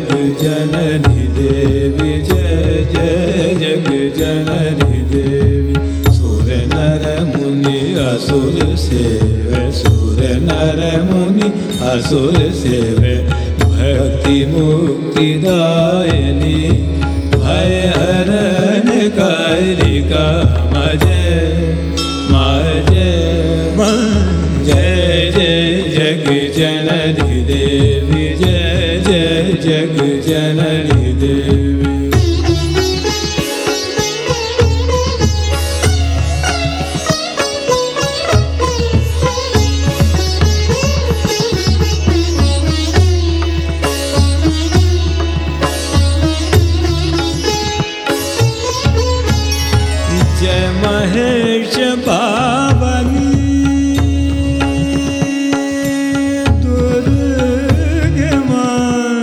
जग जननी देवी, जय जय जग जननी देवी। सुर नर मुनि असुर सेवे, सुर नर मुनि असुर सेवे। भक्ति मुक्ति दायिनी, भय हरण कारिका मजय मजय। जय जय जग जननी देवी, जय जय जग जननी देवी। जय महेश पावनी दुर्गे मां,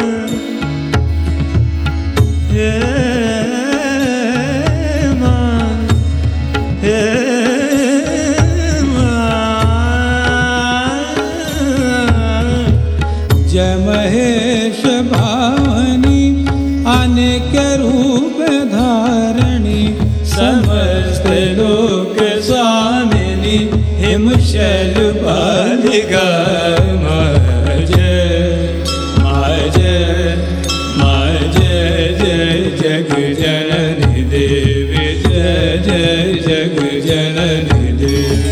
हे मां, हे मां। जय महेश पावनी अनेक रूप धारणी, समस्त लोक स्वामिनी, हिमशैल बालिका जय जय जय जय जग जननी देवी, जय जय जग जननी देवी।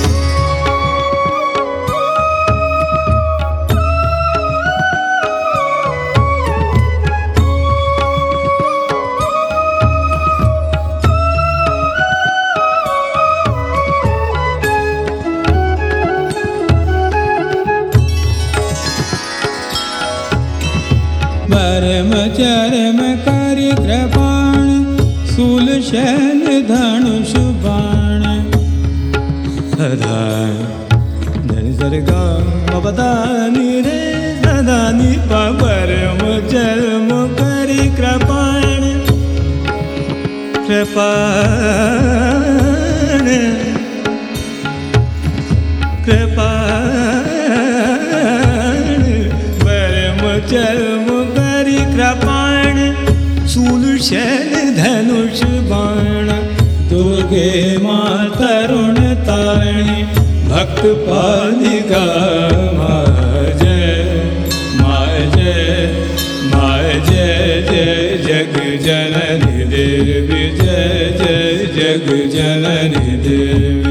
परम चरम करि कृपाण, शूल शैल धनुष बाण। सदा धनि सरगा मपदानि रे सदानि पा। परम चरम करि कृपाण, कृपाण कृपाण। परम चरम कृपाण, शूल शैल धनुष बाण। दुर्गे माँ तरुण तारिणी, भक्त पालिका जय जय जय जग जननी देवी, जय जय जग जननी देवी।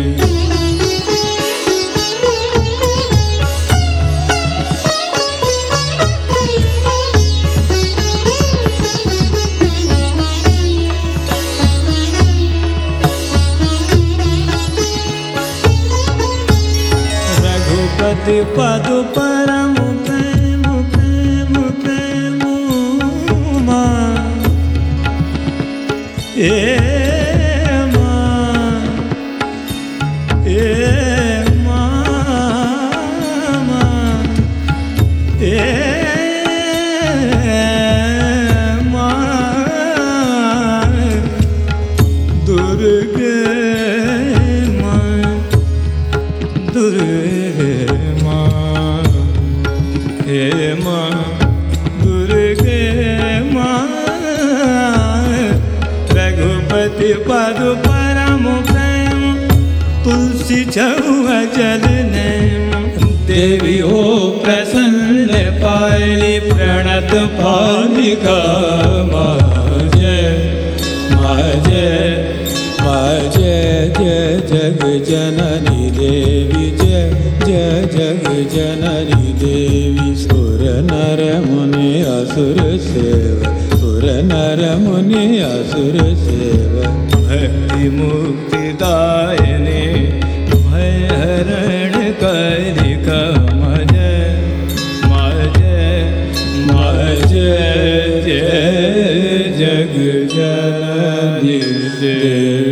रघुपति पद परम प्रेम प्रेम प्रेम मां, ए मां, ए मां, ए मां। दुर्गे मां, दुर्गे मां, हे मां, दुर्गे मां। रघुपति पद परम प्रेम, तुलसी छऊ अचल नैन। देवी हो प्रसन्न पायली, प्रणत पालिका जय जय जय जग जननी देवी, जय जय जग जननी देवी। सुर नर मुनि असुर सेव, सुर नर मुनि असुर सेव। भक्ति मुक्ति दायिनी, भय हरण कारिका मजय जय जग जननी देवी।